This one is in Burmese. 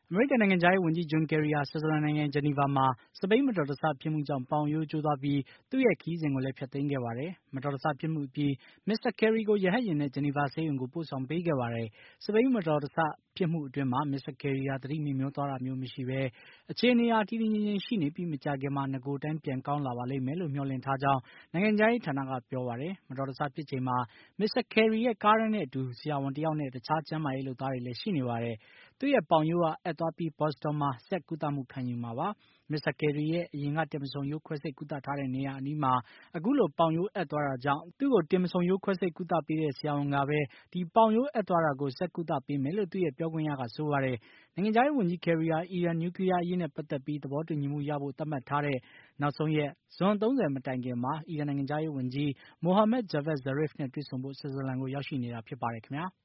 အမေရိကန်နိုင်ငံခြားရေးဝန်ကြီး John Kerry ဟာ ဆွစ်ဇာလန်နိုင်ငံ ဂျနီဗာမှာ စက်ဘီးမတော်တဆဖြစ်မှုကြောင့် ပေါင်ရိုးကျိုးသွားပြီး သူ့ရဲ့ခရီးစဉ်ကိုလည်း ဖျက်သိမ်းခဲ့ပါတယ်။ မတော်တဆဖြစ်မှုအပြီး မစ္စတာ Kerry ကို ရဟတ်ယာဉ်နဲ့ ဂျနီဗာဆေးရုံကို ပို့ဆောင်ပေးခဲ့ပါတယ်။ စက်ဘီးမတော်တဆဖြစ်မှုအတွင်း မစ္စတာ Kerry ဟာ သတိမေ့မြောသွားတာမျိုးမရှိဘဲ အခြေအနေဟာ တည်တည်ငြိမ်ငြိမ်ရှိနေပြီး မကြာခင်မှာ နဂိုအတိုင်း ပြန်ကောင်းလာပါလိမ့်မယ်လို့ မျှော်လင့်ထားကြောင်း နိုင်ငံခြားရေးဌာနက ပြောပါတယ်။ မတော်တဆဖြစ်ချိန်မှာ မစ္စတာ Kerry ရဲ့ ကားထဲနဲ့အတူ ဆရာဝန်တယောက်နဲ့ တခြားကျန်းမာရေးလုပ်သားတွေလည်း ရှိနေပါတယ်။ သူ့ရဲ့ပေါင်ရိုးဟာ အက်သွားပြီး ဘော့စတွန်မှာ ဆက်ကုသမှုခံယူမှာပါ။ မစ္စတာ Kerry ရဲ့ အရင်က တင်ပါဆုံရိုးခွဲစိတ်ကုသထားတဲ့နေရာအနီးမှာ အခုလို ပေါင်ရိုးအက်သွားတာကြောင့် သူ့ကို တင်ပါဆုံရိုးခွဲစိတ်ကုသပေးတဲ့ ဆရာဝန်ကပဲ ဒီပေါင်ရိုးအက်သွားတာကို ဆက်ကုသပေးမယ်လို့ သူ့ရဲ့ပြောခွင့်ရက ဆိုပါတယ်။ နိုင်ငံခြားရေးဝန်ကြီး Kerry ဟာ အီရန်နျူကလီးယားအရေးနဲ့ပတ်သက်ပြီး သဘောတူညီမှုရဖို့ သတ်မှတ်ထားတဲ့ နောက်ဆုံးရက် ဇွန် ၃၀ မတိုင်ခင်မှာ အီရန်နိုင်ငံခြားရေးဝန်ကြီး Mohammad Javad Zarif နဲ့ တွေ့ဆုံဖို့ ဆွစ်ဇာလန်ကို ရောက်ရှိနေတာဖြစ်ပါတယ်ခင်ဗျာ။